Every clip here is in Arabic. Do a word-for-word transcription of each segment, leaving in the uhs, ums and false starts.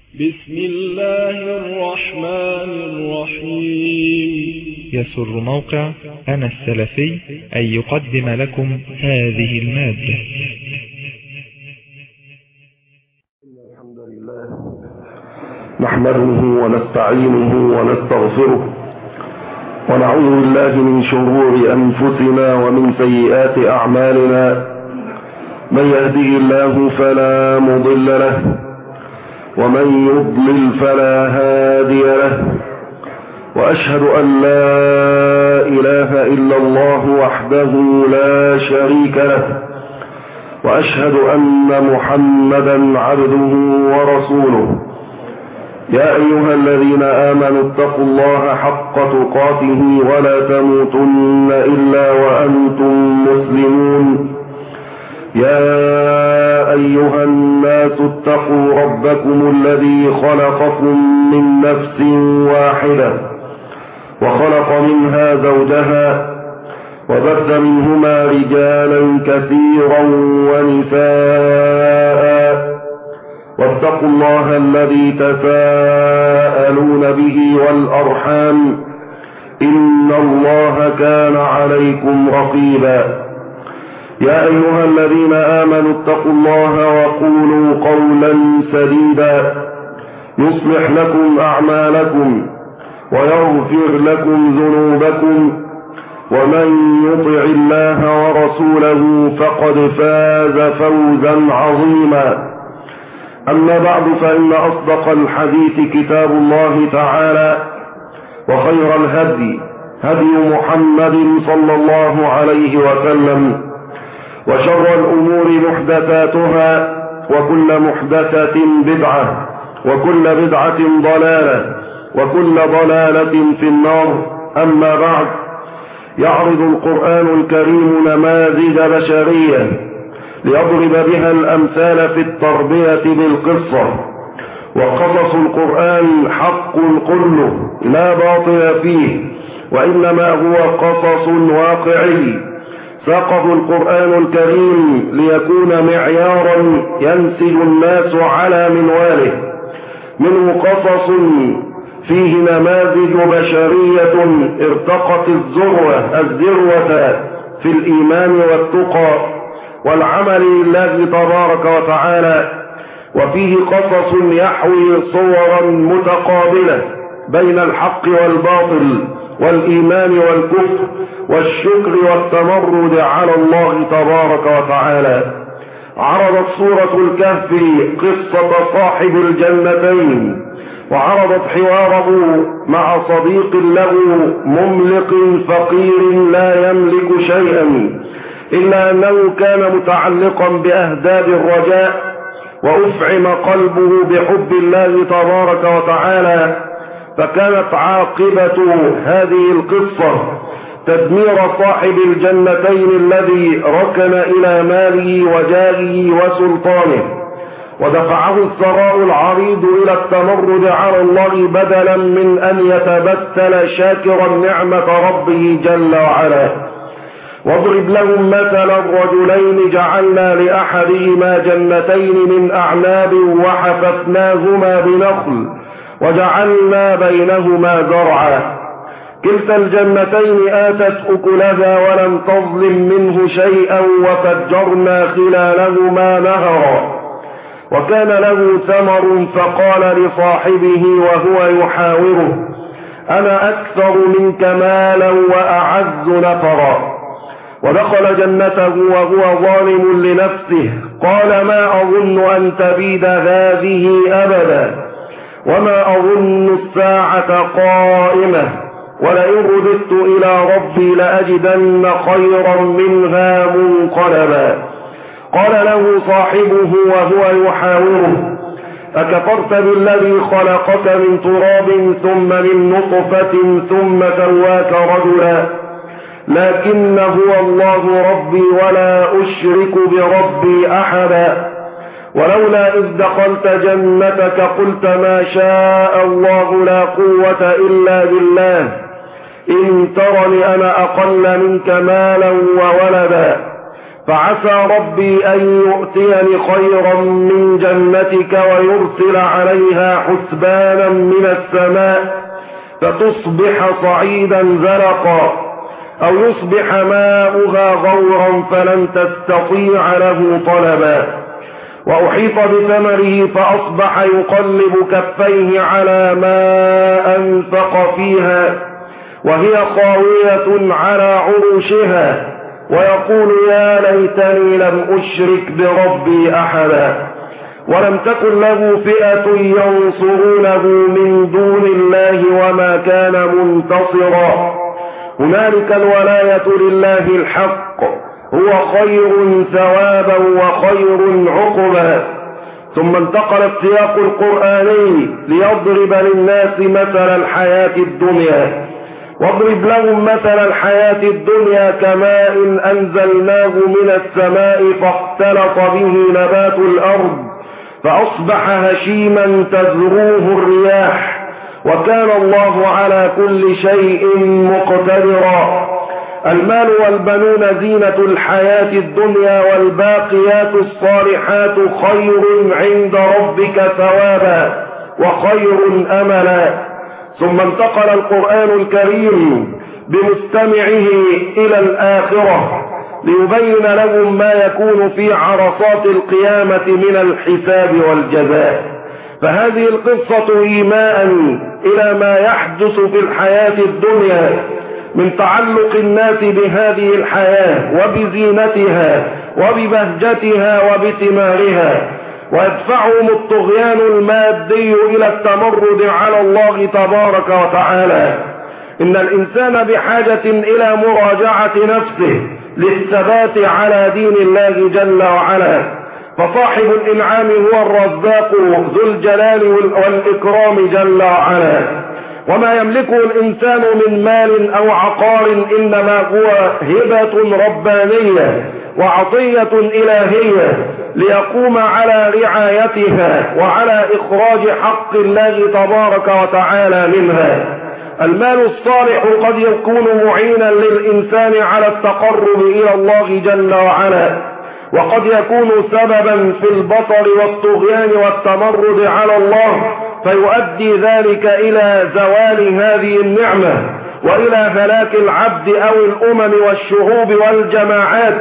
بسم الله الرحمن الرحيم. يسر موقع أنا السلفي أن يقدم لكم هذه المادة. الحمد لله نحمده ونستعينه ونستغفره ونعوذ بالله من شرور أنفسنا ومن سيئات أعمالنا. من يهده الله فلا مضل له ومن يضلل فلا هادي له، وأشهد أن لا إله إلا الله وحده لا شريك له، وأشهد أن محمدا عبده ورسوله. يا أيها الذين آمنوا اتقوا الله حق تقاته ولا تموتن إلا وأنتم مسلمون. يا أيها الناس اتقوا ربكم الذي خلقكم من نفس واحدة وخلق منها زوجها وبث منهما رجالا كثيرا ونساء، واتقوا الله الذي تساءلون به والأرحام إن الله كان عليكم رقيبا. يا أيها الذين آمنوا اتقوا الله وقولوا قولا سديدا يصلح لكم أعمالكم ويغفر لكم ذنوبكم، ومن يطع الله ورسوله فقد فاز فوزا عظيما. أما بعد، فإن أصدق الحديث كتاب الله تعالى، وخير الهدي هدي محمد صلى الله عليه وسلم، وشر الأمور محدثاتها، وكل محدثة بدعة، وكل بدعة ضلالة، وكل ضلالة في النار. أما بعد، يعرض القرآن الكريم نماذج بشرية ليضرب بها الأمثال في التربية بالقصة. وقصص القرآن حق كله لا باطل فيه، وإنما هو قصص واقعي. ساقه القرآن الكريم ليكون معيارا ينسج الناس على منواله. منه قصص فيه نماذج بشرية ارتقت الذروة الذروة في الإيمان والتقى والعمل لله تبارك وتعالى، وفيه قصص يحوي صورا متقابلة بين الحق والباطل والإيمان والكفر والشكر والتمرد على الله تبارك وتعالى. عرضت سورة الكهف قصة صاحب الجنتين، وعرضت حواره مع صديق له مملق فقير لا يملك شيئا، إلا أنه كان متعلقا بأهداب الرجاء، وأفعم قلبه بحب الله تبارك وتعالى. فكانت عاقبة هذه القصة تدمير صاحب الجنتين الذي ركن إلى ماله وجاهه وسلطانه، ودفعه الثراء العريض إلى التمرد على الله بدلا من أن يتبتل شاكرا نعمة ربه جل وعلا. واضرب لهم مثلا رجلين جعلنا لأحدهما جنتين من أعناب وحففناهما بنخل وجعلنا بينهما زرعا، كلتا الجنتين آتت أكلها ولم تظلم منه شيئا وفجرنا خلالهما نهرا. وكان له ثمر فقال لصاحبه وهو يحاوره أنا أكثر منك مالا وأعز نفرا. ودخل جنته وهو ظالم لنفسه قال ما أظن أن تبيد هذه أبدا، وما أظن الساعة قائمة، ولئن رددت إلى ربي لأجدن خيرا منها منقلبا. قال له صاحبه وهو يحاوره أكفرت بالذي خلقك من تراب ثم من نطفة ثم سواك رجلا، لكن هو الله ربي ولا أشرك بربي أحدا. ولولا إذ دخلت جنتك قلت ما شاء الله لا قوة إلا بالله، إن ترني أنا أقل منك مالا وولدا، فعسى ربي أن يؤتيني خيرا من جنتك ويرسل عليها حسبانا من السماء فتصبح صعيدا زلقا أو يصبح ماؤها غورا فلن تستطيع له طلبا. وأحيط بثمره فأصبح يقلب كفيه على ما أنفق فيها وهي خاوية على عروشها ويقول يا ليتني لم أشرك بربي أحدا ولم تكن له فئة ينصرونه من دون الله وما كان منتصرا. هنالك الولاية لله الحق هو خير ثوابا وخير عقبا. ثم انتقل السياق القرآني ليضرب للناس مثل الحياة الدنيا. واضرب لهم مثل الحياة الدنيا كماء أنزلناه من السماء فاختلط به نبات الأرض فأصبح هشيما تذروه الرياح وكان الله على كل شيء مقتدرا. المال والبنون زينة الحياة الدنيا والباقيات الصالحات خير عند ربك ثوابا وخير أملا. ثم انتقل القرآن الكريم بمستمعه إلى الآخرة ليبين لهم ما يكون في عرصات القيامة من الحساب والجزاء. فهذه القصة إيماء إلى ما يحدث في الحياة الدنيا من تعلق الناس بهذه الحياة وبزينتها وببهجتها وبثمارها، ويدفعهم الطغيان المادي إلى التمرد على الله تبارك وتعالى. إن الإنسان بحاجة إلى مراجعة نفسه للثبات على دين الله جل وعلا، فصاحب الإنعام هو الرزاق ذو الجلال والإكرام جل وعلا. وما يملكه الإنسان من مال أو عقار إنما هو هبة ربانية وعطية إلهية ليقوم على رعايتها وعلى إخراج حق الله تبارك وتعالى منها. المال الصالح قد يكون معينا للإنسان على التقرب إلى الله جل وعلا، وقد يكون سببا في البطر والطغيان والتمرد على الله، فيؤدي ذلك إلى زوال هذه النعمة وإلى هلاك العبد أو الأمم والشعوب والجماعات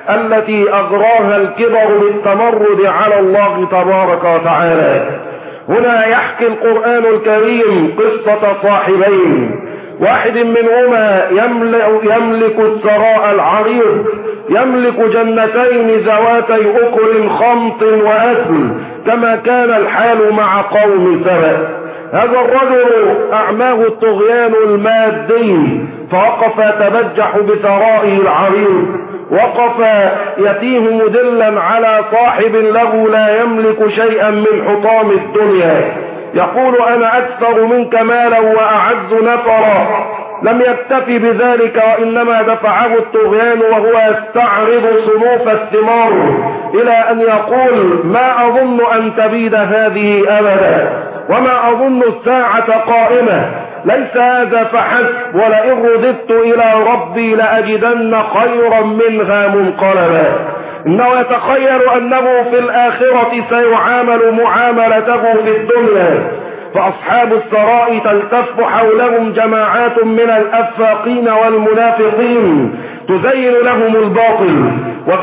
التي أغراها الكبر بالتمرد على الله تبارك وتعالى. هنا يحكي القرآن الكريم قصة صاحبين، واحد منهما يملك الثراء العريض، يملك جنتين ذواتي أكل خمط وأثل كما كان الحال مع قوم سبأ. هذا الرجل أعماه الطغيان المادي فوقف يتبجح بثرائه العريض، وقف يتيه مدلا على صاحب له لا يملك شيئا من حطام الدنيا، يقول أنا أكثر منك مالا وأعز نفرا. لم يكتفي بذلك وإنما دفعه الطغيان وهو يستعرض صنوف الثمار إلى أن يقول ما أظن أن تبيد هذه أبدا وما أظن الساعة قائمة. ليس هذا فحسب، ولئن رددت إلى ربي لأجدن خيرا منها منقلبا. إنه يتخيل أنه في الآخرة سيعامل معاملته في الدنيا، فأصحاب الثراء تلتف حولهم جماعات من الأفاقين والمنافقين تزين لهم الباطل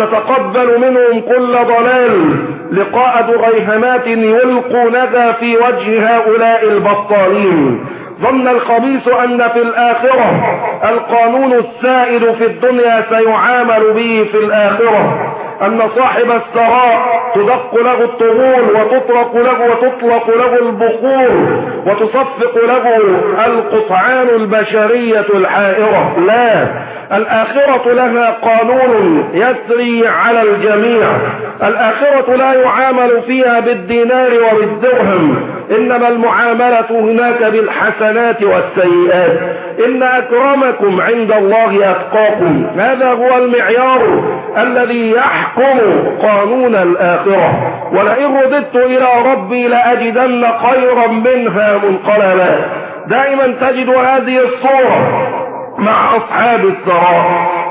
وتتقبل منهم كل ضلال لقاء دريهمات يلقونها في وجه هؤلاء البطالين. ظن الخبيث أن في الآخرة القانون السائد في الدنيا سيعامل به في الآخرة، أن صاحب الثراء تدق له الطغول وتطرق له وتطلق له البخور وتصفق له القطعان البشرية الحائرة. لا، الآخرة لها قانون يسري على الجميع. الآخرة لا يعامل فيها بالدينار وبالدرهم، إنما المعاملة هناك بالحسنات والسيئات. إن أكرمكم عند الله أتقاكم، هذا هو المعيار الذي يحكم قانون الآخرة. ولئن رددت إلى ربي لأجدن خيرا منها منقلبا. دائما تجد هذه الصورة مع أصحاب الثراء.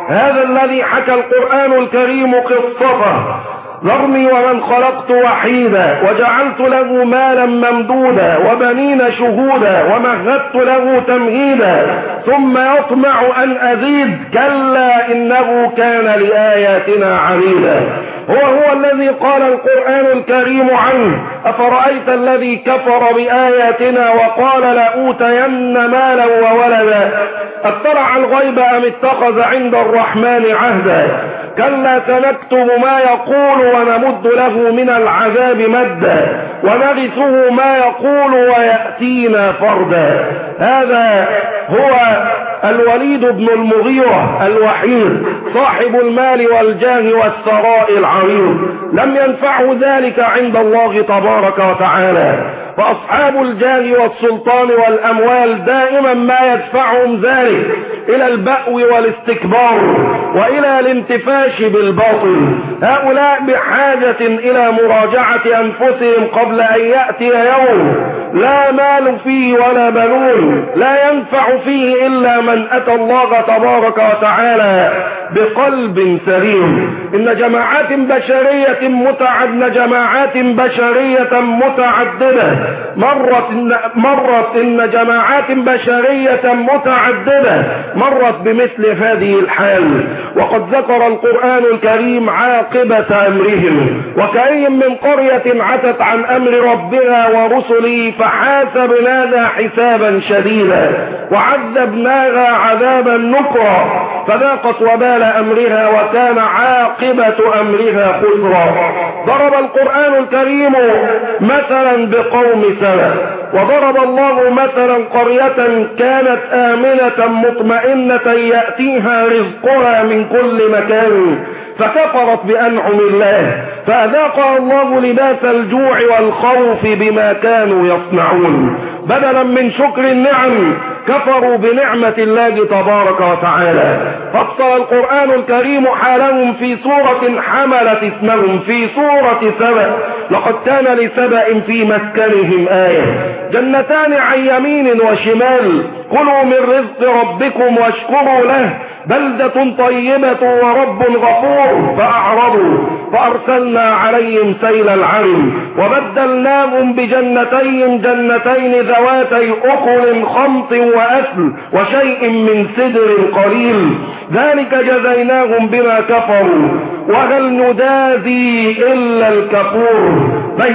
هذا الذي حكى القرآن الكريم قصته: ذرني ومن خلقت وحيدا وجعلت له مالا ممدودا وبنين شهودا ومهدت له تمهيدا ثم يطمع أن أزيد كلا إنه كان لآياتنا عنيدا. هو هو الذي قال القرآن الكريم عنه: أفرأيت الذي كفر بآياتنا وقال لأوتين مالا وولدا أطلع الغيب أم اتخذ عند الرحمن عهدا كلا سنكتب ما يقول ونمد له من العذاب مدا ونرثه ما يقول ويأتينا فردا. هذا هو الوليد بن المغيرة الوحيد صاحب المال والجاه والثراء العريض، لم ينفعه ذلك عند الله تبارك وتعالى. فأصحاب الجاه والسلطان والأموال دائما ما يدفعهم ذلك إلى البأو والاستكبار وإلى الانتفاش بالباطل. هؤلاء بحاجة إلى مراجعة أنفسهم قبل أن يأتي يوم لا مال فيه ولا بنون، لا ينفع فيه إلا من أتى الله تبارك وتعالى بقلب سليم. إن جماعات بشرية متعددة جماعات بشرية متعددة مرت مرت إن جماعات بشرية متعددة مرت بمثل هذه الحال، وقد ذكر القرآن الكريم عاقبة أمرهم: وكأي من قرية عتت عن أمر ربها ورسله فحاسبناها حسابا شديدا وعذبناها عذابا نكرا فذاقت وبال أمرها وكان عاقبة أمرها خسرا. ضرب القرآن الكريم مثلا بقوم سبأ، وضرب الله مثلا قرية كانت آمنة مطمئنة يأتيها رزقها من كل مكان فكفرت بأنعم الله فأذاقها الله لباس الجوع والخوف بما كانوا يصنعون. بدلا من شكر النعم كفروا بنعمة الله تبارك وتعالى. فصل القرآن الكريم حالهم في سورة حملت اسمهم في سورة سبأ: لقد كان لسبأ في مسكنهم آية جنتان عن يمين وشمال كلوا من رزق ربكم واشكروا له بلدة طيبة ورب غفور فأعرضوا فأرسلنا عليهم سيل العرم وبدلناهم بجنتين جنتين ذواتي أكل خمط وأثل وشيء من سدر قليل ذلك جزيناهم بما كفروا وهل ندازي إلا الكفور.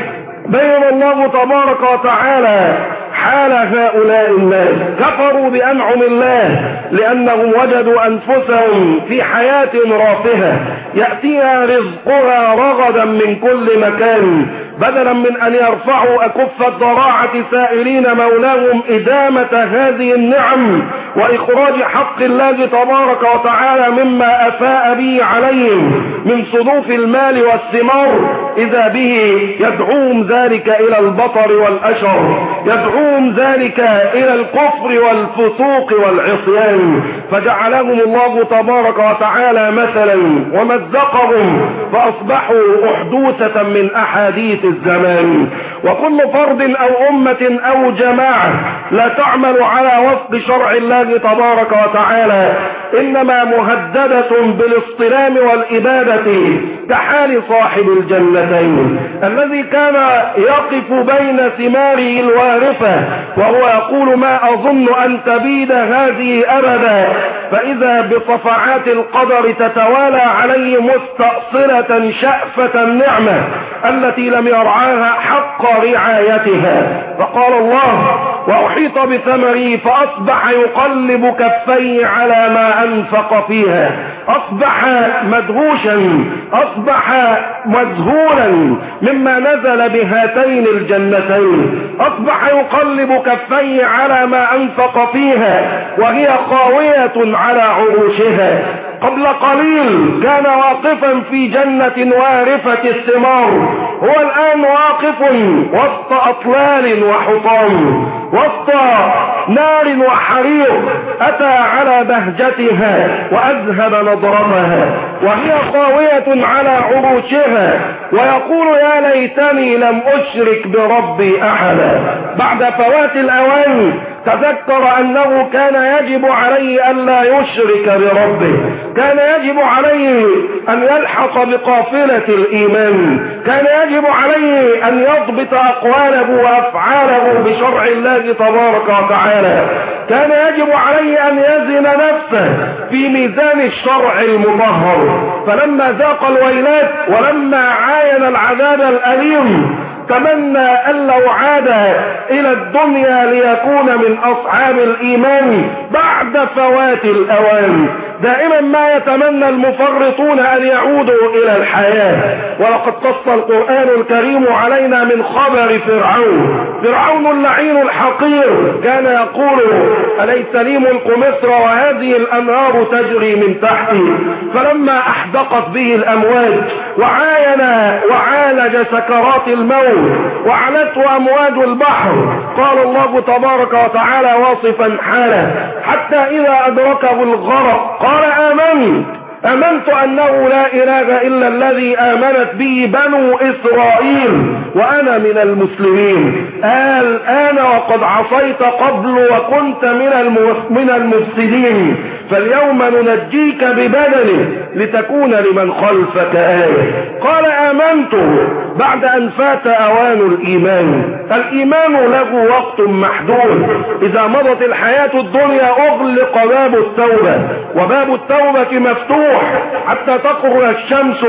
بين الله تبارك وتعالى حال هؤلاء الناس كفروا بأنعم الله لأنهم وجدوا أنفسهم في حياة رافهة يأتيها رزقها رغدا من كل مكان، بدلا من أن يرفعوا أكف الضراعة سائلين مولاهم إدامة هذه النعم وإخراج حق الله تبارك وتعالى مما أفاء به عليهم من صنوف المال والثمار، إذا به يدعوهم ذلك إلى البطر والأشر، يدعوهم ذلك إلى الكفر والفسوق والعصيان، فجعلهم الله تبارك وتعالى مثلا ومزقهم فأصبحوا أحدوثة من أحاديث الزمان. وكل فرد أو أمة أو جماعة لا تعمل على وفق شرع الله تبارك وتعالى إنما مهددة بالاصطلام والإبادة كحال صاحب الجنتين الذي كان يقف بين ثماره الوارفة وهو يقول ما أظن أن تبيد هذه أبدا، فإذا بصفعات القدر تتوالى عليه مستأصلة شأفة النعمة التي لم يرعاها حق رعايتها. فقال الله: وأحيط بثمره فأصبح يقلب كفيه على ما أنفق فيها، أصبح مدهوشا أصبح مذهولا مما نزل بهاتين الجنتين، أصبح يقلب كفيه على ما أنفق فيها وهي خاوية على عروشها. قبل قليل كان واقفا في جنة وارفة الثمار، هو الآن واقف وسط أطلال وحطام. وسط نار وحريق أتى على بهجتها وأذهب نضرتها وهي خاوية على عروشها ويقول يا ليتني لم أشرك بربي أحدا. بعد فوات الأوان تذكر أنه كان يجب عليه أن لا يشرك بربه، كان يجب عليه أن يلحق بقافلة الإيمان، كان يجب عليه أن يضبط أقواله وأفعاله بشرع الله تبارك وتعالى، كان يجب عليه أن يزن نفسه في ميزان الشرع المطهر. فلما ذاق الويلات ولما عاين العذاب الأليم تمنى أن لو عاد إلى الدنيا ليكون من أصحاب الإيمان بعد فوات الأوان. دائما ما يتمنى المفرطون أن يعودوا إلى الحياة. ولقد قص القرآن الكريم علينا من خبر فرعون، فرعون اللعين الحقير كان يقول أليس لي ملك مصر وهذه الأنهار تجري من تحتي. فلما أحدقت به الأمواج وعاين وعالج سكرات الموت وعلته أمواج البحر قال الله تبارك وتعالى واصفا حاله حتى إذا أدركه الغرق قال آمنت آمنت أنه لا إله إلا الذي آمنت به بنو إسرائيل وأنا من المسلمين. الآن وقد عصيت قبل وكنت من المفسدين فاليوم ننجيك ببدنه لتكون لمن خلفك آية. قال آمنت بعد أن فات أوان الإيمان. الإيمان له وقت محدود، إذا مضت الحياة الدنيا أغلق باب التوبة وباب التوبة مفتوح حتى تخرج الشمس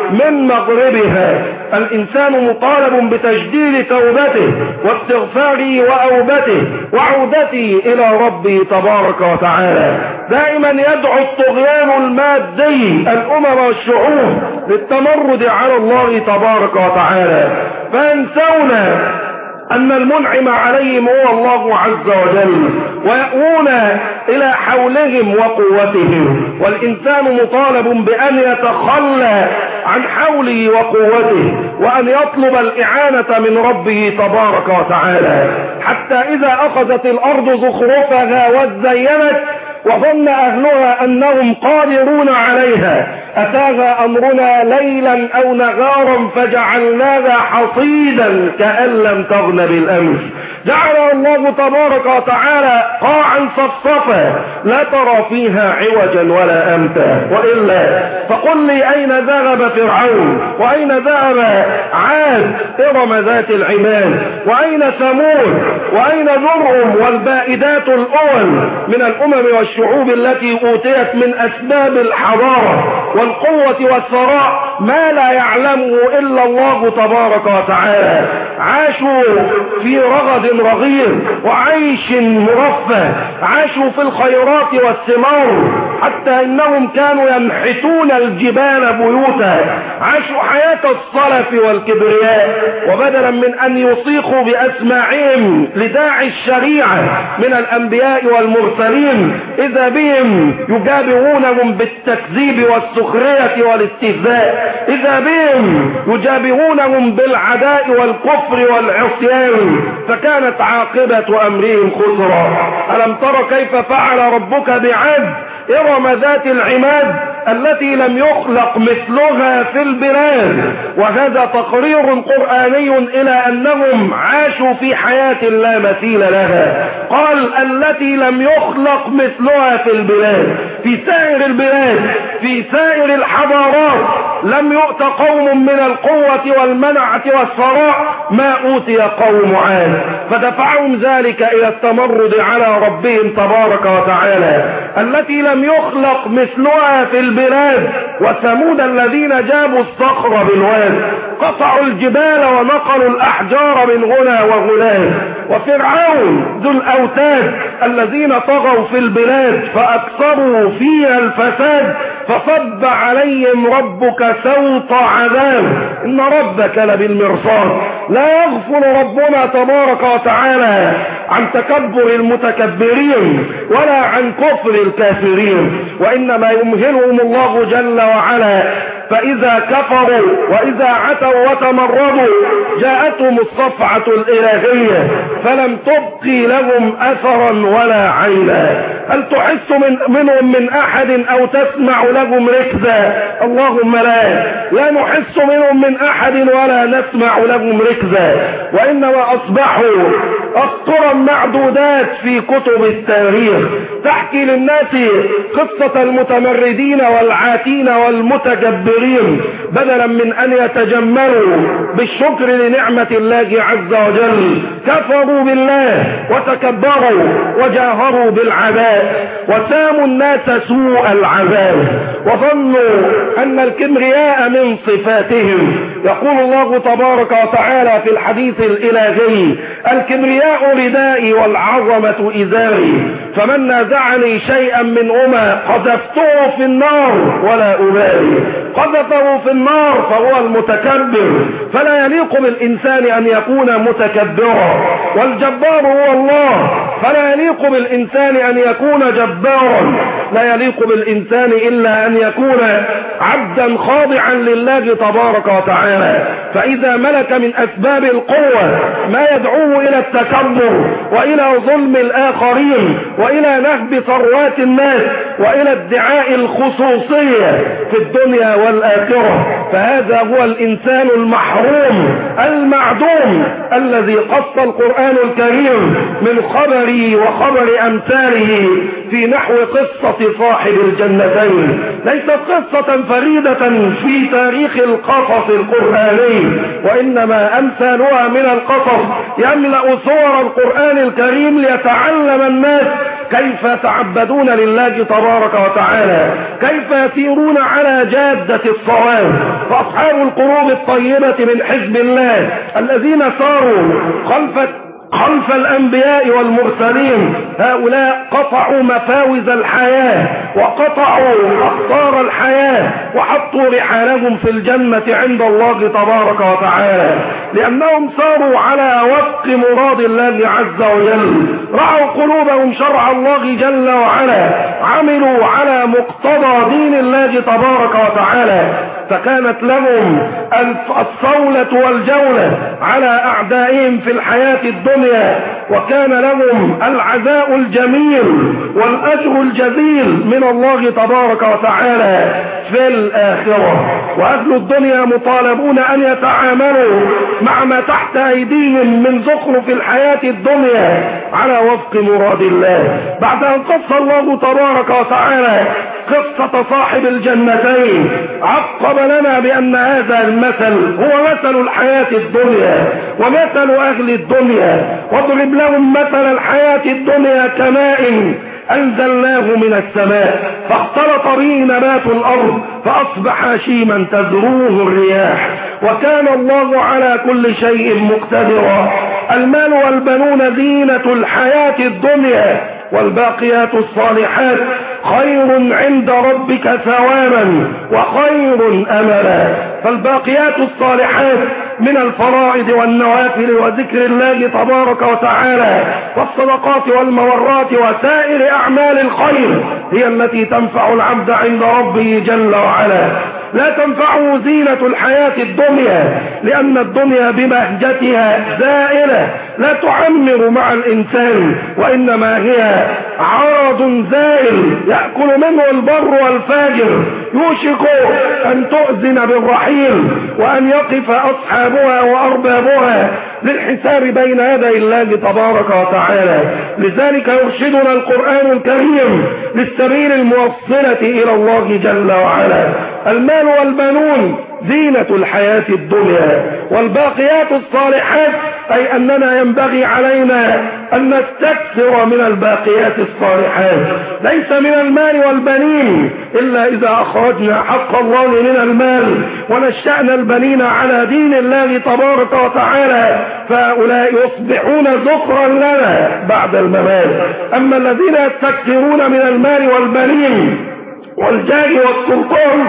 من مغربها. الإنسان مطالب بتجديد توبته واستغفاره وأوبته وعودته إلى ربه تبارك وتعالى. دائما يدعو الطغيان المادي الأمم والشعوب للتمرد على الله تبارك وتعالى فينسون أن المنعم عليهم هو الله عز وجل ويأوون إلى حولهم وقوتهم. والإنسان مطالب بأن يتخلى عن حوله وقوته وأن يطلب الإعانة من ربه تبارك وتعالى حتى إذا أخذت الأرض زخرفها وزينت وظن أهلها أنهم قادرون عليها أتاها أمرنا ليلا أو نهارا فجعلناها حصيدا كأن لم تغن بالأمس. جعل الله تبارك وتعالى قاعا صفصفا لا ترى فيها عوجا ولا أمتا. وإلا فقل لي أين ذهب فرعون وأين ذهب عاد إرم ذات العماد وأين ثمود وأين جرهم والبائدات الأول من الأمم والشعوب التي أوتيت من أسباب الحضارة والقوة والثراء ما لا يعلمه إلا الله تبارك وتعالى. عاشوا في رغد رغير وعيش مرفه، عاشوا في الخيرات والثمار حتى إنهم كانوا ينحتون الجبال بيوتا. عاشوا حياة الصلف والكبرياء وبدلا من أن يصيخوا بأسماعهم لداعي الشريعة من الأنبياء والمرسلين إذا بهم يجابهونهم بالتكذيب والسخرية والاستهزاء، إذا بهم يجابهونهم بالعداء والكفر والعصيان فكانت عاقبة أمرهم خسرا. ألم تر كيف فعل ربك بعاد إرم ذات العماد التي لم يخلق مثلها في البلاد. وهذا تقرير قرآني إلى أنهم عاشوا في حياة لا مثيل لها. قال التي لم يخلق مثلها في البلاد. في سائر البلاد في سائر الحضارات لم يؤت قوم من القوة والمنعة والثراء ما أوتي قوم عاد فدفعهم ذلك إلى التمرد على ربهم تبارك وتعالى. التي لم يخلق مثلها في البلاد. وثمود الذين جابوا الصخر بالواد قطعوا الجبال ونقلوا الأحجار من هنا وهناك. وفرعون ذو الأوتاد الذين طغوا في البلاد فأكثروا فيها الفساد فصب عليهم ربك سوط عذاب إن ربك لبالمرصاد. لا يغفل ربنا تبارك وتعالى عن تكبر المتكبرين ولا عن كفر الكافرين وإنما يمهلهم الله جل وعلا فإذا كفروا وإذا عتوا وتمردوا جاءتهم الصفعة الإلهية فلم تبقي لهم أثرا ولا عينا. هل تحس من منهم من أحد أو تسمع لهم ركزا؟ اللهم لا لا نحس منهم من أحد ولا نسمع لهم ركزا، وإنما أصبحوا أسطرا معدودات في كتب التاريخ تحكي للناس قصة المتمردين والعاتين والمتجبرين، بدلا من أن يتجملوا بالشكر لنعمة الله عز وجل كفروا بالله وتكبروا وجاهروا بالعذاب وساموا الناس سوء العذاب وظنوا أن الكبرياء من صفاتهم. يقول الله تبارك وتعالى في الحديث الإلهي: الكبرياء ردائي والعظمة إزاري، فمن نازعني شيئا منهما قذفته في النار ولا أبالي. قذفه في النار فهو المتكبر، فلا يليق بالإنسان أن يكون متكبرا، والجبار هو الله، فلا يليق بالإنسان أن يكون جبارا، لا يليق بالإنسان إلا أن يكون عبدا خاضعا لله تبارك وتعالى. فإذا ملك من أسباب القوة ما يدعوه إلى التكبر وإلى ظلم الآخرين وإلى نهب ثروات الناس وإلى ادعاء الخصوصية في الدنيا والآخرة، فهذا هو الإنسان المحروم المعدوم الذي قص القرآن الكريم من خبره وخبر أمثاله في نحو قصة صاحب الجنتين. ليست قصة فريدة في تاريخ القصص القرآني، وإنما أمثالها من القصص يملأ صور القرآن الكريم ليتعلم الناس كيف يتعبدون لله تبارك وتعالى، كيف يسيرون على جادة الصواب. فأصحاب القلوب الطيبة من حزب الله الذين ساروا خلف خلف الأنبياء والمرسلين، هؤلاء قطعوا مفاوز الحياة وقطعوا أقطار الحياة وحطوا رحالهم في الجنة عند الله تبارك وتعالى، لأنهم ساروا على وفق مراد الله عز وجل، رعوا قلوبهم شرع الله جل وعلا، عملوا على مقتضى دين الله تبارك وتعالى، فكانت لهم الصولة والجولة على أعدائهم في الحياة الدنيا، وكان لهم العزاء الجميل والأجر الجزيل من الله تبارك وتعالى في الآخرة. وأهل الدنيا مطالبون أن يتعاملوا مع ما تحت أيديهم من زخرف الحياة الدنيا على وفق مراد الله. بعد أن قص الله تبارك وتعالى قصة صاحب الجنتين عقب لنا بأن هذا المثل هو مثل الحياة الدنيا ومثل أهل الدنيا، واضرب لهم مثل الحياة الدنيا كماء أنزلناه من السماء فاختلط به نبات الأرض فأصبح هشيما تذروه الرياح وكان الله على كل شيء مقتدرا. المال والبنون زينة الحياة الدنيا، والباقيات الصالحات خير عند ربك ثوابا وخير أملا. فالباقيات الصالحات من الفرائض والنوافل وذكر الله تبارك وتعالى والصدقات والمورات وسائر أعمال الخير هي التي تنفع العبد عند ربه جل وعلا. لا تنفعه زينة الحياة الدنيا، لأن الدنيا بمهجتها زائلة لا تعمر مع الإنسان، وإنما هي عرض زائل يأكل منه البر والفاجر، يوشك أن تؤذن بالرحيل وأن يقف أصحابها وأربابها للحساب بين يدي الله تبارك وتعالى. لذلك يرشدنا القرآن الكريم للسبيل الموصلة إلى الله جل وعلا. المال والبنون زينة الحياة الدنيا، والباقيات الصالحات أي أننا ينبغي علينا أن نستكثر من الباقيات الصالحات، ليس من المال والبنين إلا إذا أخرجنا حق الله من المال ونشأنا البنين على دين الله تبارك وتعالى، فهؤلاء يصبحون ذكرا لنا بعد الممات. أما الذين يستكثرون من المال والبنين والجاه والسلطان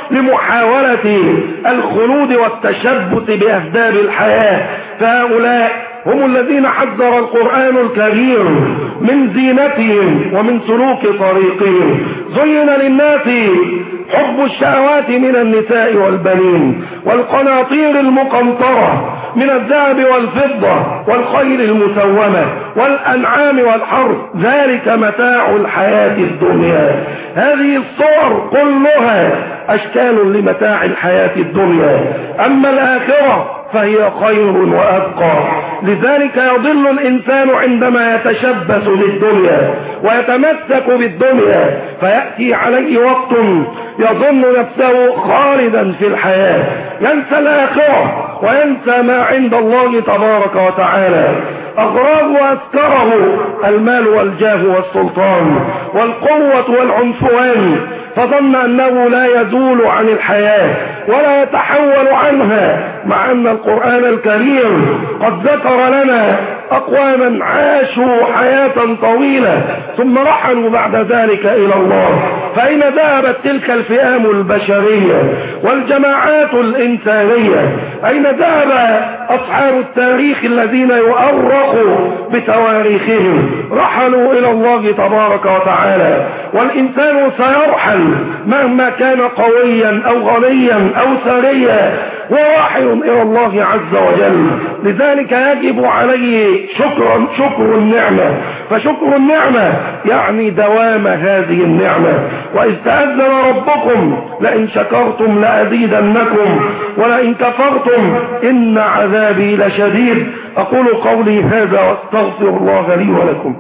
لمحاولة الخلود والتشبث بأسباب الحياة، فهؤلاء هم الذين حذر القرآن الكريم من زينتهم ومن سلوك طريقهم. زين للناس حب الشهوات من النساء والبنين والقناطير المقنطرة من الذهب والفضة والخيل المسومة والأنعام والحرث، ذلك متاع الحياة الدنيا. هذه الصور كلها أشكال لمتاع الحياة الدنيا، أما الآخرة فهي خير وأبقى. لذلك يضل الإنسان عندما يتشبث بالدنيا ويتمسك بالدنيا، فيأتي عليه وقت يظن نفسه خالدا في الحياة، ينسى الآخرة وينسى ما عند الله تبارك وتعالى. أغراه وأسكره المال والجاه والسلطان والقوة والعنفوان، فظن أنه لا يزول عن الحياة ولا يتحول عنها، مع أن القرآن الكريم قد ذكر لنا أقواما عاشوا حياة طويلة ثم رحلوا بعد ذلك إلى الله. فأين ذهبت تلك الفئام البشرية والجماعات الإنسانية؟ أين ذهب أصحاب التاريخ الذين يؤرخوا بتواريخهم؟ رحلوا إلى الله تبارك وتعالى. والإنسان سيرحل مهما كان قويا أو غنيا أو ثريا، وراحل إلى الله عز وجل. لذلك يجب عليه شكر شكر النعمة، فشكر النعمة يعني دوام هذه النعمة. وإذ تأذن ربكم لئن شكرتم لأزيدنكم ولئن كفرتم إن عذابي لشديد. أقول قولي هذا واستغفر الله لي ولكم.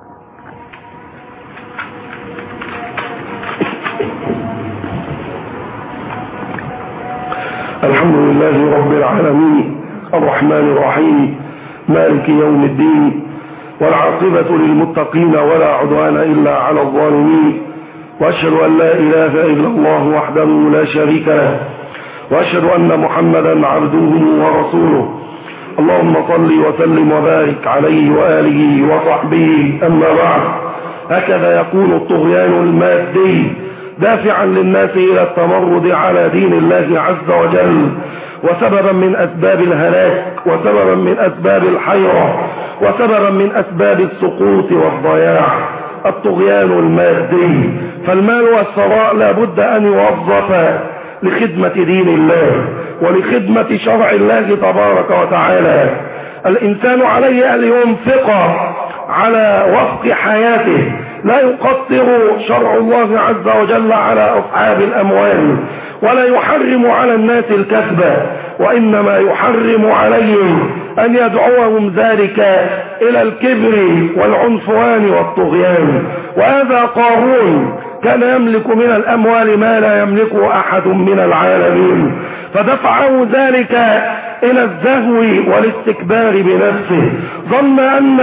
الحمد لله رب العالمين الرحمن الرحيم مالك يوم الدين، والعاقبة للمتقين ولا عدوان إلا على الظالمين، وأشهد أن لا إله إلا الله وحده لا شريك له، وأشهد أن محمدا عبده ورسوله. اللهم صل وسلم وبارك عليه وآله وصحبه. أما بعد، هكذا يكون الطغيان المادي دافعا للناس إلى التمرد على دين الله عز وجل، وسببا من أسباب الهلاك، وسببا من أسباب الحيرة، وسببا من أسباب السقوط والضياع. الطغيان المادي، فالمال والثراء لا بد أن يوظف لخدمة دين الله ولخدمة شرع الله تبارك وتعالى. الإنسان عليه أن ينفق على وفق حياته، لا يقصر شرع الله عز وجل على أصحاب الأموال، ولا يحرم على الناس الكسب، وإنما يحرم عليهم أن يدعوهم ذلك إلى الكبر والعنفوان والطغيان. وهذا قارون كان يملك من الأموال ما لا يملكه أحد من العالمين، فدفعه ذلك إلى الزهو والاستكبار بنفسه. ظن أن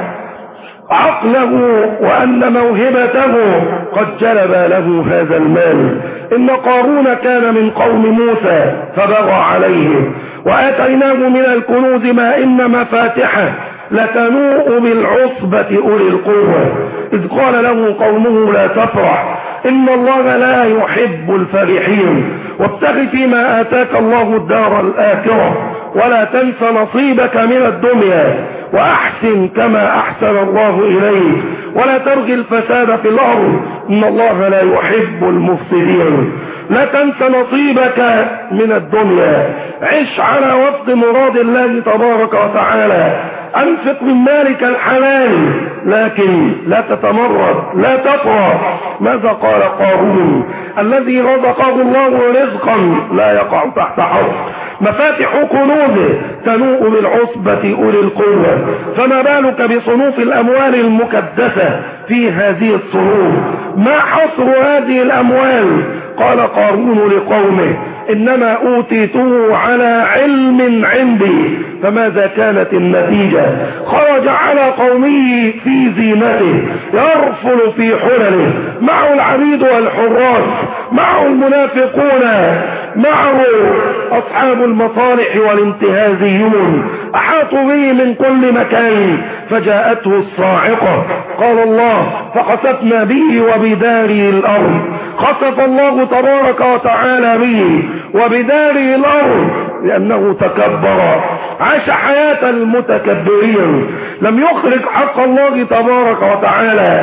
عقله وأن موهبته قد جلب له هذا المال. إن قارون كان من قوم موسى فبغى عليه، وآتيناه من الكنوز ما إن مفاتحه لتنوء بالعصبة أولي القوة، إذ قال له قومه لا تفرح إن الله لا يحب الفرحين، وابتغ فيما آتاك الله الدار الآخرة ولا تنس نصيبك من الدنيا وأحسن كما أحسن الله إليك ولا ترغي الفساد في الأرض إن الله لا يحب المفسدين. لا تنس نصيبك من الدنيا، عش على وفق مراد الله تبارك وتعالى، أنفق من مالك الحلال، لكن لا تتمرد، لا تطغى. ماذا قال قارون الذي رزقه الله رزقا لا يقع تحت حرف؟ مفاتح كنوزه تنوء بالعصبة أولي القوة، فما بالك بصنوف الأموال المكدسة في هذه الصنوف؟ ما حصر هذه الأموال؟ قال قارون لقومه إنما أوتيته على علم عندي. فماذا كانت النتيجة؟ خرج على قومه في زينته يرفل في حلله، معه العبيد والحراس، معه المنافقون، معه أصحاب المصالح والانتهازيون، أحاطوا به من كل مكان. فجاءته الصاعقة، قال الله فخسفنا به وبداره الأرض. خسف الله تبارك وتعالى به وبداره الأرض لأنه تكبر، عاش حياة المتكبرين، لم يخرج حق الله تبارك وتعالى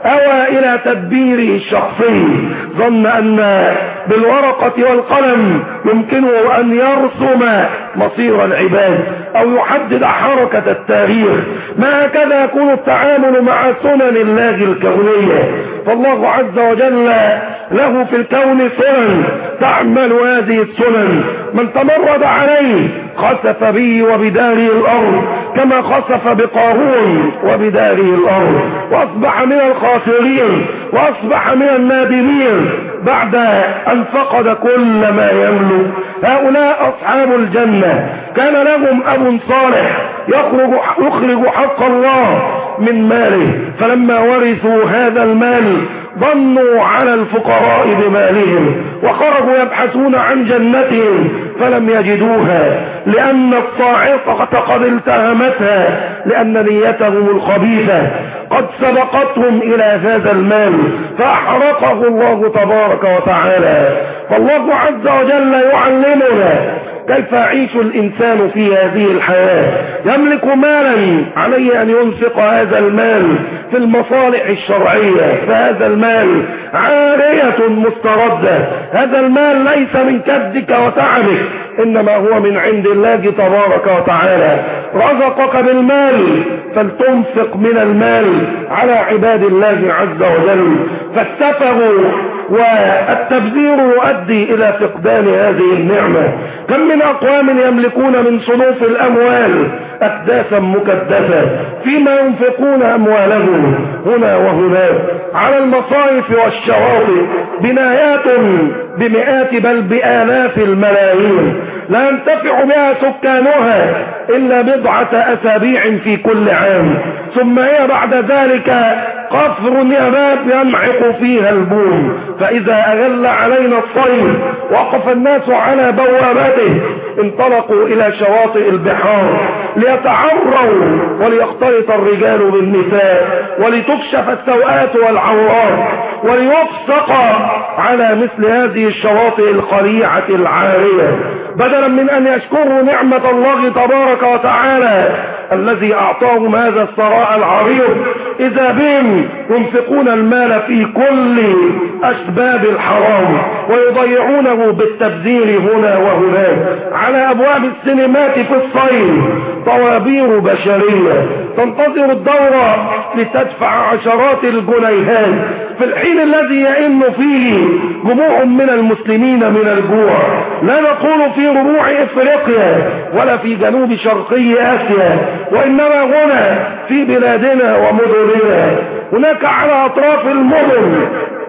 أوى إلى تدبيره الشخصي، ظن أن بالورقة والقلم يمكنه أن يرسم مصير العباد أو يحدد حركة التاريخ. ما هكذا يكون التعامل مع سنن الله الكونية، فالله عز وجل له في الكون سنن تعمل هذه السنن. من تمرد عليه خسف به وبداره الأرض كما خسف بقارون وبداره الأرض، وأصبح من الخاسرين وأصبح من النادمين بعد أن فقد كل ما يملك. هؤلاء أصحاب الجنة كان لهم أب صالح يخرج, يخرج حق الله من ماله، فلما ورثوا هذا المال ظنوا على الفقراء بمالهم وخرجوا يبحثون عن جنتهم فلم يجدوها، لأن الصاعقة قد التهمتها، لأن نيتهم الخبيثة قد سبقتهم إلى هذا المال فأحرقه الله تبارك وتعالى. فالله عز وجل يعلمنا كيف يعيش الإنسان في هذه الحياة. يملك مالا، عليه أن ينفق هذا المال في المصالح الشرعية، فهذا المال عارية مستردة، هذا المال ليس من كدك وتعبك، إنما هو من عند الله تبارك وتعالى. رزقك بالمال فلتنفق من المال على عباد الله عز وجل. فالسفه والتبذير يؤدي إلى فقدان هذه النعمة. كم من أقوام يملكون من صنوف الأموال أكداسا مكدسة فيما ينفقون أموالهم هنا وهناك على المصائف والشواطئ، بنايات بمئات بل بآلاف الملايين لا ينتفع بها سكانها إلا بضعة أسابيع في كل عام، ثم هي بعد ذلك قفر يباب يمعق فيها البوم. فإذا أغل علينا الصيف وقف الناس على بوابته انطلقوا إلى شواطئ البحار ليتعروا وليختلط الرجال بالنساء ولتكشف السوءات والعورات وليفسق على مثل هذه الشواطئ الخليعة العارية، بدلا من أن يشكروا نعمة الله تبارك وتعالى الذي أعطاهم هذا الثراء العريض. إذا بهم ينفقون المال في كل أسباب الحرام ويضيعونه بالتبذير هنا وهناك. على أبواب السينمات في الصيف طوابير بشرية تنتظر الدورة لتدفع عشرات الجنيهات في الحين الذي يئن فيه جموع من المسلمين من الجوع. لا نقول في ربوع إفريقيا ولا في جنوب شرقي آسيا، وإنما هنا في بلادنا ومدننا. هناك على أطراف المدن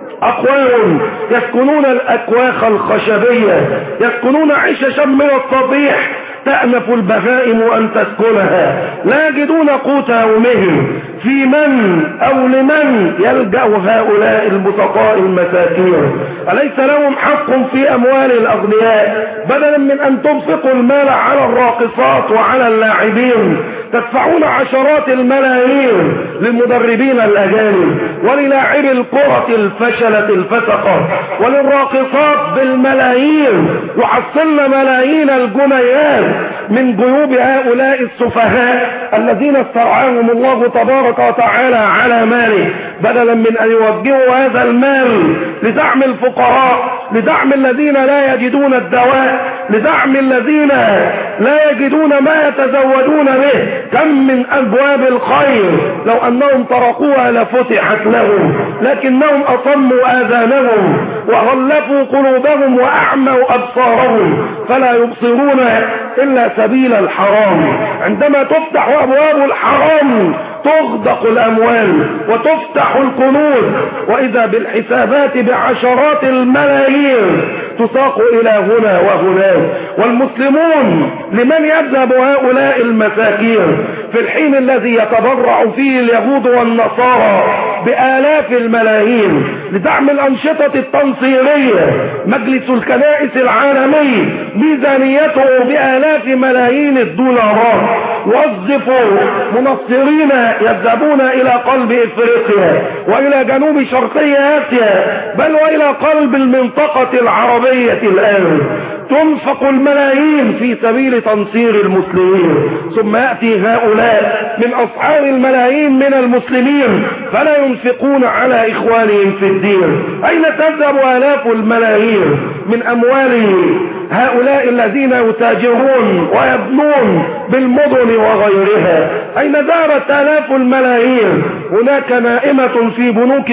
أقوام يسكنون الأكواخ الخشبية، يسكنون عششا من السطيح تأنف البهائم أن تسكنها، لا يجدون قوت يومهم. في من أو لمن يلجأ هؤلاء البسطاء المساكين؟ أليس لهم حق في أموال الأغنياء؟ بدلا من أن تنفقوا المال على الراقصات وعلى اللاعبين تدفعون عشرات الملايين للمدربين الأجانب وللاعبي الكرة الفشلة الفسقة وللراقصات بالملايين، يحصلن ملايين الجنيهات من جيوب هؤلاء السفهاء الذين استرعاهم الله تبارك وتعالى على ماله، بدلا من أن يوجهوا هذا المال لدعم الفقراء، لدعم الذين لا يجدون الدواء، لدعم الذين لا يجدون ما يتزودون به. كم من أبواب الخير لو أنهم طرقوها لفتحت لهم، لكنهم أصموا آذانهم وغلفوا قلوبهم وأعموا أبصارهم فلا يبصرون إلا سبيل الحرام. عندما تفتح أبواب الحرام تغدق الأموال وتفتح الكنوز، وإذا بالحسابات بعشرات الملايين تساق إلى هنا وهناك. والمسلمون لمن يذهب هؤلاء المساكين في الحين الذي يتبرع فيه اليهود والنصارى بآلاف الملايين لدعم الأنشطة التنصيرية؟ مجلس الكنائس العالمي ميزانيته بآلاف ملايين الدولارات، وظفوا منصرين يذهبون إلى قلب إفريقيا وإلى جنوب شرقي آسيا بل وإلى قلب المنطقة العربية الآن. تنفق الملايين في سبيل تنصير المسلمين، ثم يأتي هؤلاء من أصحاب الملايين من المسلمين فلا ينفقون على إخوانهم في الدين. أين تذهب آلاف الملايين من أموال هؤلاء الذين يتاجرون ويبنون بالمدن وغيرها؟ أين ذهبت آلاف الملايين؟ هناك نائمة في بنوك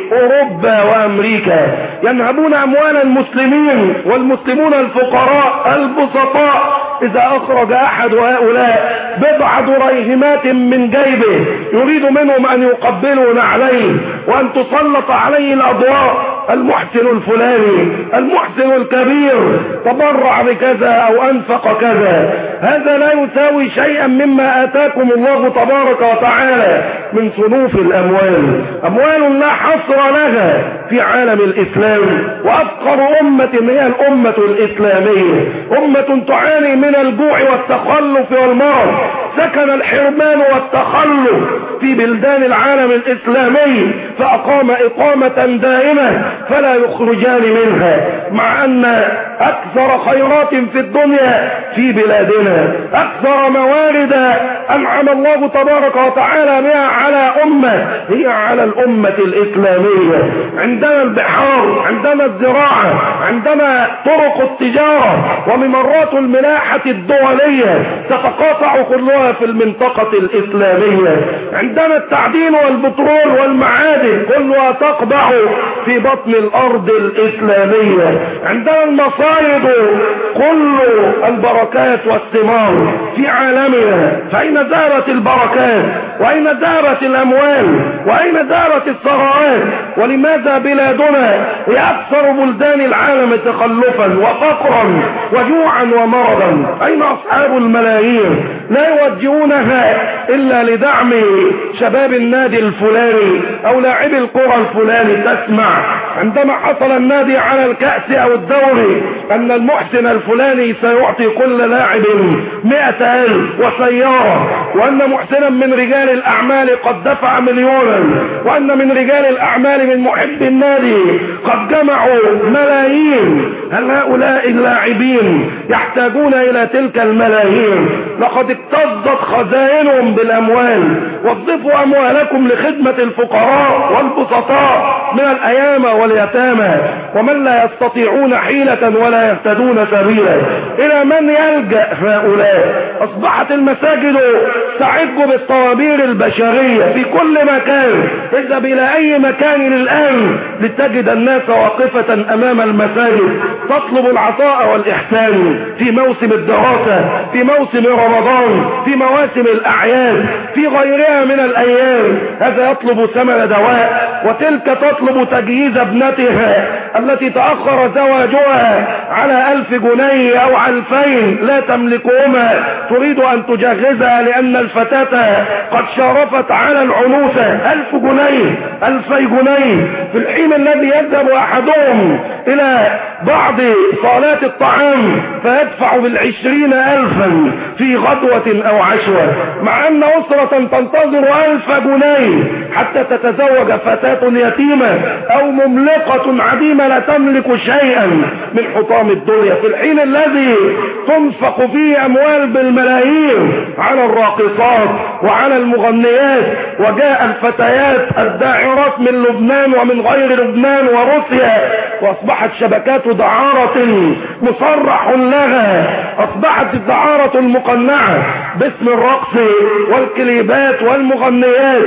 أوروبا وأمريكا ينهبون أموال المسلمين، والمسلمون الفقراء البسطاء إذا أخرج أحد هؤلاء بضع دريهمات من جيبه يريد منهم أن يقبلوا نعليه وأن تسلط عليه الأضواء، المحسن الفلاني، المحسن الكبير تبرع بكذا أو أنفق كذا. هذا لا يساوي شيئا مما آتاكم الله تبارك وتعالى من صنوف الأموال، أموال لا حصر لها في عالم الإسلام. وأفقر أمة هي الأمة الإسلامية، أمة تعاني من الجوع والتخلف والمرض، سكن الحرمان والتخلف في بلدان العالم الإسلامي فأقام إقامة دائمة فلا يخرجان منها، مع أن أكثر خيرات في الدنيا في بلادنا، أكثر موارد أنعم الله تبارك وتعالى بها على أمة هي على الأمة الإسلامية. عندنا البحار، عندنا الزراعة، عندنا طرق التجارة وممرات الملاحة الدولية تتقاطع كلها في المنطقة الإسلامية. عندنا التعدين والبترول والمعادن كلها تقبع في بطن الأرض الإسلامية. عندنا المصايد، كل البركات والثمار في عالمنا. فأين ذهبت البركات؟ وأين ذهبت الأموال؟ وأين ذهبت الثروات؟ ولماذا بلادنا هي أكثر بلدان العالم تخلفا وفقرا وجوعا ومرضا؟ أين أصحاب الملايين؟ لا يوجهونها إلا لدعم شباب النادي الفلاني أو لاعبي الكرة الفلاني. تسمع عندما حصل النادي على الكأس أو الدوري أن المحسن الفلاني سيعطي كل لاعب مئة ألف وسيارة، وأن محسنا من رجال الأعمال قد دفع مليونا، وأن من رجال الأعمال من محب النادي قد جمعوا ملايين. هل هؤلاء اللاعبين يحتاجون إلى تلك الملايين؟ لقد اكتظت خزائنهم بالأموال. وظفوا أموالكم لخدمة الفقراء والبسطاء من الأيام واليتامى ومن لا يستطيعون حيلة ولا يهتدون سبيلا. إلى من يلجأ هؤلاء؟ أصبحت المساجد تعج بالطوابير البشرية في كل مكان. اذهب إلى أي مكان الآن لتجد الناس واقفة أمام المساجد تطلب العطاء والإحسان في موسم الدراسة، في موسم رمضان، في مواسم الأعياد، في غيرها من الأيام. هذا يطلب ثمن دواء، وتلك تطلب تجهيز ابنتها التي تأخر زواجها على ألف جنيه أو ألفين لا تملكهما، تريد أن تجهزها لأن الفتاة قد شارفت على العنوسة. ألف جنيه، ألفي جنيه، في الحين الذي يذهب أحدهم إلى بعض صالات الطعام فيدفع بالعشرين ألفا في غدوة أو عشوة، مع أن أسرة تنتظر ألف جنيه حتى تتزوج فتاة يتيمة أو مملقة عديمة لا تملك شيئا من حطام الدنيا، في الحين الذي تنفق فيه أموال بالملايين على الراقصات وعلى المغنيات. وجاء الفتيات الداعرات من لبنان ومن غير لبنان وروسيا، وأصبحت شبكات دعارة مصرح لها، أصبحت الدعارة المقنعة باسم الرقص والكليبات والمغنيات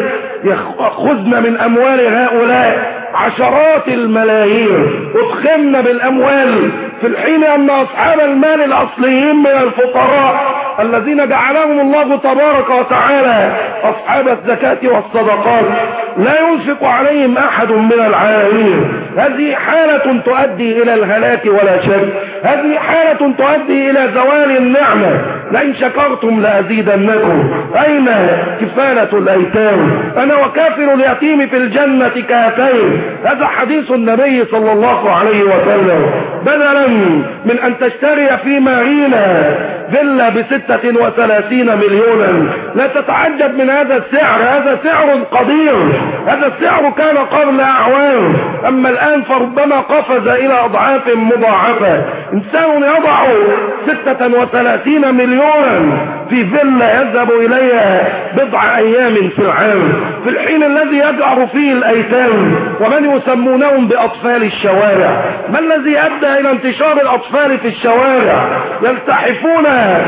يأخذن من أموال هؤلاء عشرات الملايين، ادخلنا بالأموال، في الحين أن أصحاب المال الأصليين من الفقراء الذين جعلهم الله تبارك وتعالى أصحاب الزكاة والصدقات لا ينفق عليهم أحد من العالمين. هذه حالة تؤدي إلى الهلاك ولا شك، هذه حالة تؤدي إلى زوال النعمة. لئن شكرتم لأزيدنكم. أين كفالة الأيتام؟ أنا وكافر اليتيم في الجنة كهاتين. هذا حديث النبي صلى الله عليه وسلم. بدلا من أن تشتري في مارينا فيلا بستة وثلاثين مليونا، لا تتعجب من هذا السعر، هذا سعر قدير، هذا السعر كان قبل أعوام، أما الآن فربما قفز إلى أضعاف مضاعفة. إنسان يضع ستة وثلاثين مليونا في فيلا يذهب إليها بضع أيام في العام، في الحين الذي يجعر فيه الأيتام ومن يسمونهم بأطفال الشوارع. ما الذي أدى إلى انتشار الأطفال في الشوارع؟ يلتحفون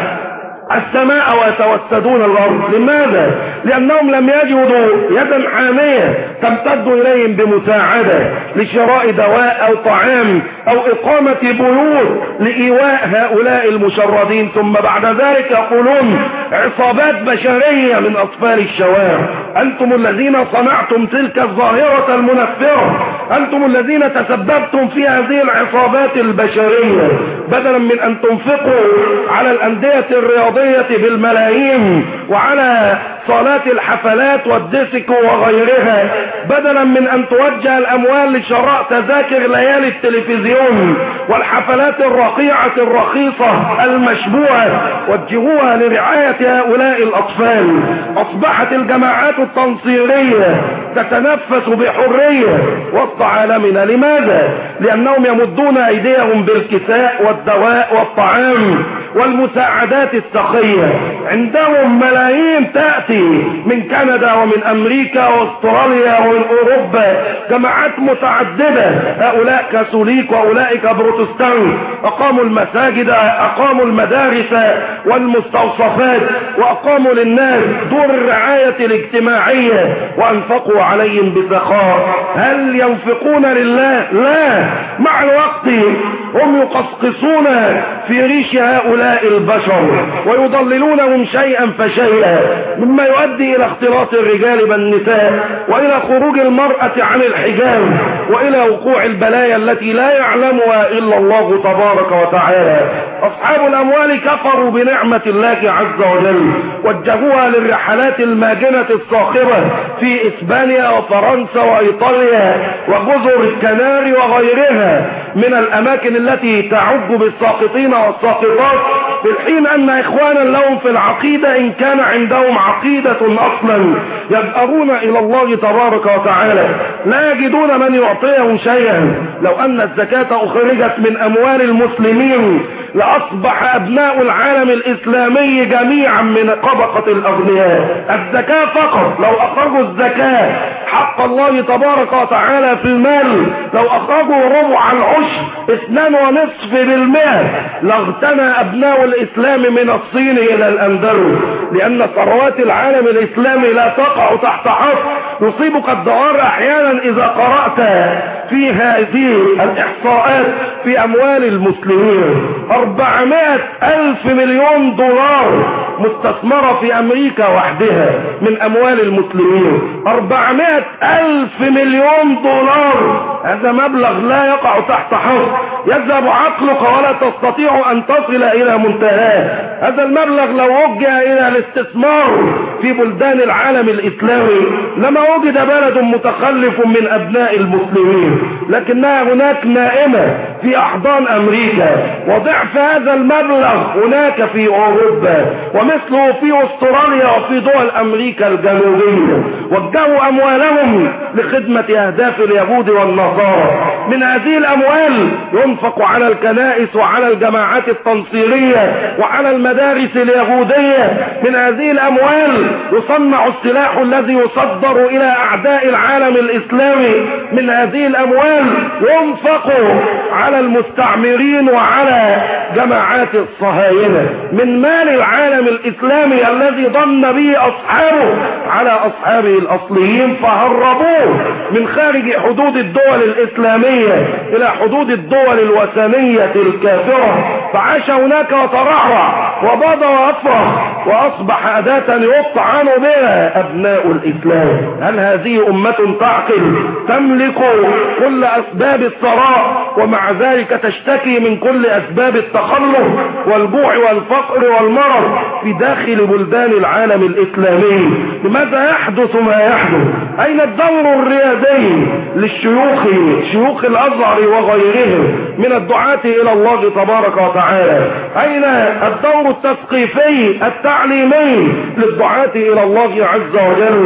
السماء ويتوسدون الأرض. لماذا؟ لأنهم لم يجدوا يدا حامية تمتد إليهم بمساعدة لشراء دواء أو طعام أو إقامة بيوت لإيواء هؤلاء المشردين. ثم بعد ذلك يقولون عصابات بشرية من أطفال الشوارع. أنتم الذين صنعتم تلك الظاهرة المنفرة، أنتم الذين تسببتم في هذه العصابات البشرية. بدلا من أن تنفقوا على الأندية الرياضية بالملايين وعلى صالات الحفلات والديسكو وغيرها، بدلا من أن توجه الأموال لشراء تذاكر ليالي التلفزيون والحفلات الرقيعة الرخيصة المشبوهة، وجهوها لرعاية هؤلاء الأطفال. أصبحت الجماعات التنصيرية تتنفس بحرية وسط عالمنا. لماذا؟ لأنهم يمدون أيديهم بالكساء والدواء والطعام والمساعدات السخية. عندهم ملايين تأتي من كندا ومن أمريكا واستراليا ومن أوروبا، جماعات متعددة، هؤلاء كاثوليك وأولئك بروتستانت، أقاموا المساجد، أقاموا المدارس والمستوصفات، وأقاموا للناس دور الرعاية الاجتماعية وأنفقوا عليهم بسخاء. هل ينفقون لله؟ لا. مع الوقت هم يقصقصون في ريش هؤلاء البشر ويضللونهم شيئا فشيئا، مما يؤدي إلى اختلاط الرجال بالنساء وإلى خروج المرأة عن الحجاب وإلى وقوع البلايا التي لا يعلمها إلا الله تبارك وتعالى. أصحاب الأموال كفروا بنعمة الله عز وجل، وجهوها للرحلات الماجنة الصاخبة في إسبانيا وفرنسا وإيطاليا وجزر الكناري وغيرها من الأماكن التي تعج بالساقطين والساقطات، في الحين أن إخوانا لهم في العقيدة إن كان عندهم عقيدة أصلا يجأرون إلى الله تبارك وتعالى، لا يجدون من يعطيهم شيئا. لو أن الزكاة أخرجت من أموال المسلمين لأصبح أبناء العالم الإسلامي جميعا من طبقة الأغنياء. الزكاة فقط، لو أخرجوا الزكاة حق الله تبارك وتعالى في المال، لو أخرجوا ربع العشر اثنان ونصف بالمئة لاغتنى أبناء الإسلام من الصين إلى الأندلس، لأن ثروات العالم الإسلامي لا تقع تحت حصر. يصيبك الدوار أحيانا إذا قرأت في هذه الإحصاءات في أموال المسلمين. أربعمائة ألف مليون دولار مستثمرة في أمريكا وحدها من أموال المسلمين. أربعمائة ألف مليون دولار، هذا مبلغ لا يقع تحت حصر، يذهب عقلك ولا تستطيع أن تصل إلى منتهاه. هذا المبلغ لو وجه إلى الاستثمار في بلدان العالم الإسلامي لما وجد بلد متخلف من أبناء المسلمين، لكنها هناك نائمة في أحضان أمريكا، وضعف هذا المبلغ هناك في أوروبا، ومثله في أستراليا وفي دول أمريكا الجنوبية. وجهوا أموالهم لخدمة أهداف اليهود والنصارى. من هذه الأموال ينفق على الكنائس وعلى الجماعات التنصيرية وعلى المدارس اليهودية. من هذه الأموال يصنع السلاح الذي يصدر إلى أعداء العالم الإسلامي. من هذه الأموال ينفق على المستعمرين وعلى جماعات الصهاينة. من مال العالم الإسلامي الذي ضن به أصحابه على أصحابه الأصليين فهربوه من خارج حدود الدول الإسلامية إلى حدود الدول الوثنية الكافرة، فعاش هناك وترعرع وباض وأفرح وأصبح أداة يطعن بها أبناء الإسلام. هل هذه أمة تعقل تملك كل أسباب الثراء ومع ذلك تشتكي من كل أسباب التخلف والجوع والفقر والمرض في داخل بلدان العالم الإسلامي؟ لماذا يحدث ما يحدث؟ أين الدور الريادي للشيوخ، شيوخ الأزهر وغيرهم من الدعاة إلى الله تبارك وتعالى؟ أين الدور التثقيفي التعليمي للدعاة إلى الله عز وجل؟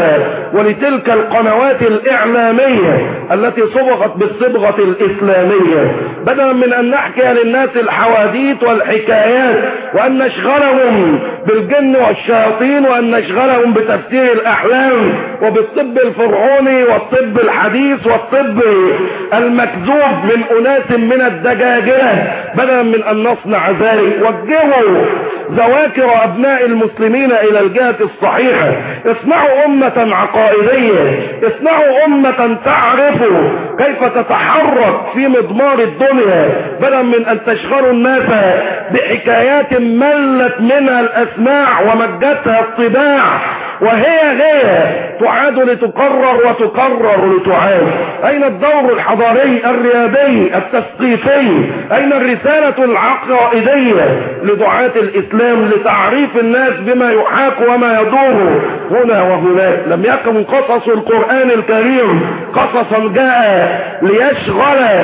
ولتلك القنوات الإعلامية التي صبغت بالصبغة الإسلامية، بدلا من أن نحكي للناس الحواديت والحكايات وأن نشغلهم بالجن والشياطين وأن نشغلهم بتفسير الأحلام وبالطب الفرعوني والطب الحديث والطب المكذوب من أناس من الدجاجلة، بدلا من أن نصنع ذلك وجهوا ذواكر أبناء المسلمين إلى الجهة الصحيحة. اصنعوا أمة عقائدية، اصنعوا أمة تعرف كيف تتحرك في مضمار الدنيا، بدلا من أن تشغلوا الناس بحكايات ملت منها الأسماع ومجتها الطباع وهي هي تعاد لتكرر وتكرر لتعاد. أين الدور الحضاري الريادي التثقيفي؟ أين الرسالة العقائدية لدعاة الإسلام لتعريف الناس بما يحاك وما يدور هنا وهناك؟ لم يكن قصص القرآن الكريم قصصا جاء ليشغل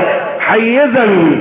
حيزا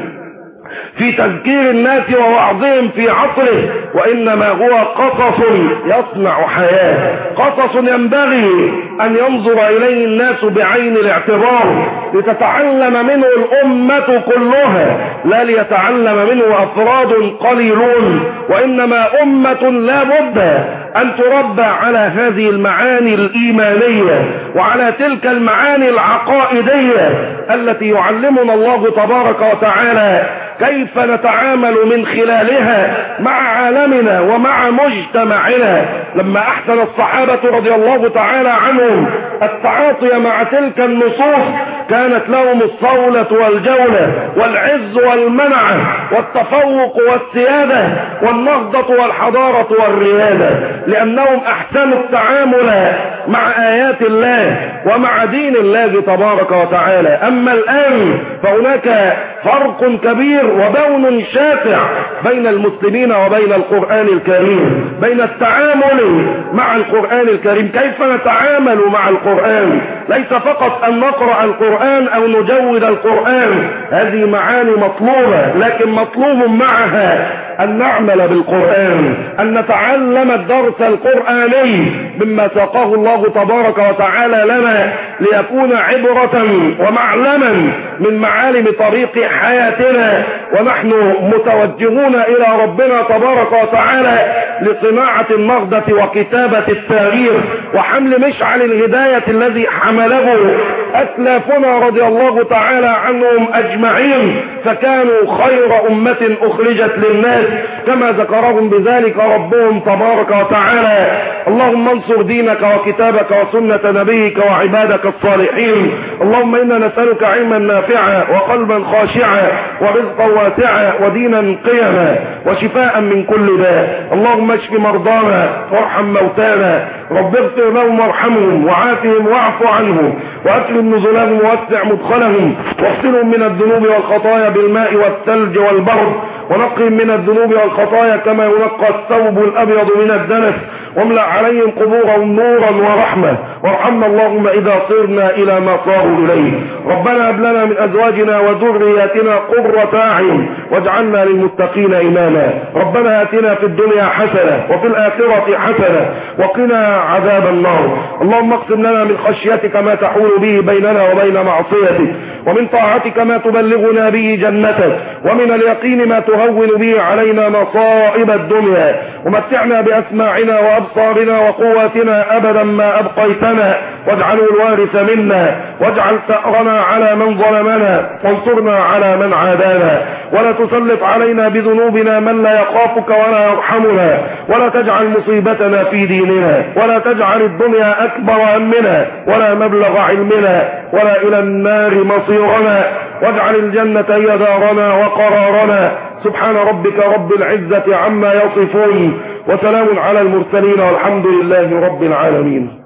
في تذكير الناس ووعظهم في عصره، وإنما هو قصص يصنع حياة، قصص ينبغي أن ينظر إليه الناس بعين الاعتبار لتتعلم منه الأمة كلها، لا ليتعلم منه أفراد قليلون، وإنما أمة لا بد أن تربى على هذه المعاني الإيمانية وعلى تلك المعاني العقائدية التي يعلمنا الله تبارك وتعالى كيف نتعامل من خلالها مع عالمنا ومع مجتمعنا. لما أحسن الصحابة رضي الله تعالى عنهم التعاطي مع تلك النصوص كانت لهم الصولة والجولة والعز والمنعة والتفوق والسيادة والنهضة والحضارة والريادة، لأنهم أحسنوا التعامل مع آيات الله ومع دين الله تبارك وتعالى. أما الآن فهناك فرق كبير وبون شاسع بين المسلمين وبين القرآن الكريم، بين التعامل مع القرآن الكريم. كيف نتعامل مع القرآن؟ ليس فقط أن نقرأ القرآن أو نجود القرآن، هذه معاني مطلوبة، لكن مطلوب معها أن نعمل بالقرآن، أن نتعلم الدرس القرآني مما ساقه الله تبارك وتعالى لنا ليكون عبرة ومعلما من معالم طريق حياتنا، ونحن متوجهون إلى ربنا تبارك وتعالى لصناعة النهضة وكتابة التاريخ وحمل مشعل الهداية الذي حمله أسلافنا رضي الله تعالى عنهم أجمعين، فكانوا خير أمة أخرجت للناس كما ذكرهم بذلك ربهم تبارك وتعالى. اللهم انصر دينك وكتابك وسنة نبيك وعبادك الصالحين. اللهم إنا نسألك علما نافعا وقلبا خاشعا ورزقا واسعا ودينا قيما وشفاء من كل داء. اللهم اشف مرضانا وارحم موتانا، رب اغفر لهم وارحمهم وعافهم واعف عنهم واكرم نزلهم ووسع مدخلهم واغسلهم من الذنوب والخطايا بالماء والثلج والبرد ونقهم من الذنوب والخطايا كما ينقى الثوب الأبيض من الدنس، واملأ عليهم قبورهم نورا ورحمة. وارحمنا اللهم إذا صرنا إلى ما صاروا إليه. ربنا هب لنا من أزواجنا وذرياتنا قرة أعين واجعلنا للمتقين إماما. ربنا آتنا في الدنيا حسنة وفي الآخرة حسنة وقنا عذاب النار. اللهم اقسم لنا من خشيتك ما تحول به بيننا وبين معصيتك، ومن طاعتك ما تبلغنا به جنتك، ومن اليقين ما تهون به علينا مصائب الدنيا، ومتعنا بأسماعنا وأبصارنا وقواتنا أبدا ما أبقيتنا، واجعله الوارث منا، واجعل ثأرنا على من ظلمنا، وانصرنا على من عادانا، ولا تسلط علينا بذنوبنا من لا يخافك ولا يرحمنا، ولا تجعل مصيبتنا في ديننا، ولا تجعل الدنيا أكبر همنا ولا مبلغ علمنا ولا إلى النار مصيرنا، واجعل الجنة هي دارنا وقرارنا. سبحان ربك رب العزة عما يصفون، وسلام على المرسلين، والحمد لله رب العالمين.